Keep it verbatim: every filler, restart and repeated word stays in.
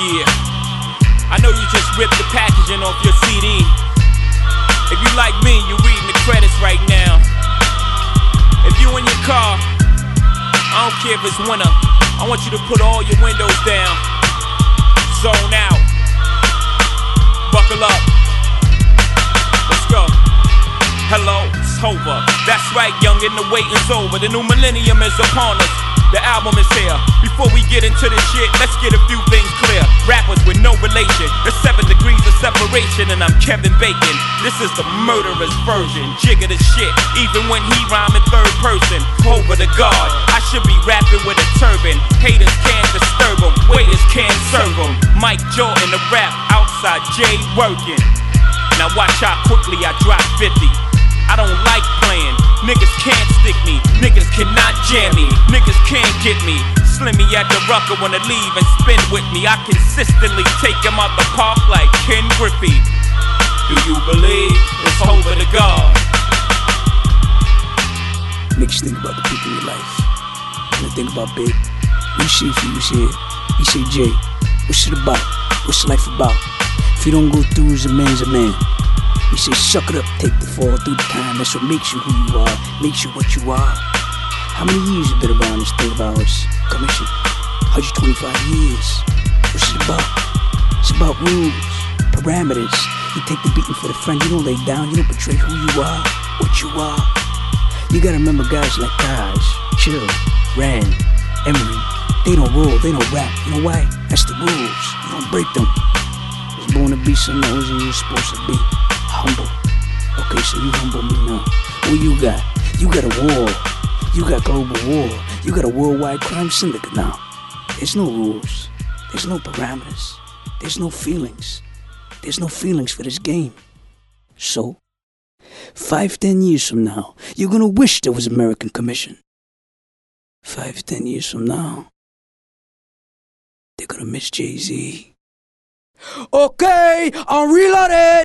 Yeah, I know you just ripped the packaging off your C D. If you like me, you're reading the credits right now. If you in your car, I don't care if it's winter, I want you to put all your windows down. Zone out. Buckle up. Let's go. Hello, it's over. That's right, youngin', the waiting's over. The new millennium is upon us. The album is here. Before we get into this shit, let's get a few things clear. Rappers with no relation, there's seven degrees of separation, and I'm Kevin Bacon. This is the murderer's version. Jigga the shit, even when he rhyme in third person. Over the guard, I should be rapping with a turban. Haters can't disturb him, waiters can't serve him. Mike Jordan, the rap, outside Jay working. Now watch how quickly I drop fifty. I don't like playing, niggas can't stick me, niggas cannot jam me, niggas can't get me. Slimmy at the rucker wanna leave and spin with me. I consistently take him out the park like Ken Griffey. Do you believe it's over to God? Makes you think about the people in your life. When I think about Big, we say if he was here, he say, Jay, what's it about? What's life about? If you don't go through as a man's a man. He say, suck it up, take the fall through the time. That's what makes you who you are, makes you what you are. How many years you been around this thing of ours? Commission, one hundred twenty-five years. What's it about? It's about rules, parameters. You take the beating for the friend, you don't lay down, you don't betray who you are, what you are. You gotta remember guys like Taj, Chill, Rand, Emery. They don't roll, they don't rap. You know why? That's the rules. You don't break them. I was born to be something that wasn't even supposed to be. Humble. Okay, so you humble me now. What you got? You got a war. You got global war. You got a worldwide crime syndicate now. There's no rules. There's no parameters. There's no feelings. There's no feelings for this game. So, five, ten years from now, you're gonna wish there was American Commission. Five, ten years from now, they're gonna miss Jay-Z. Okay, I'm reloaded!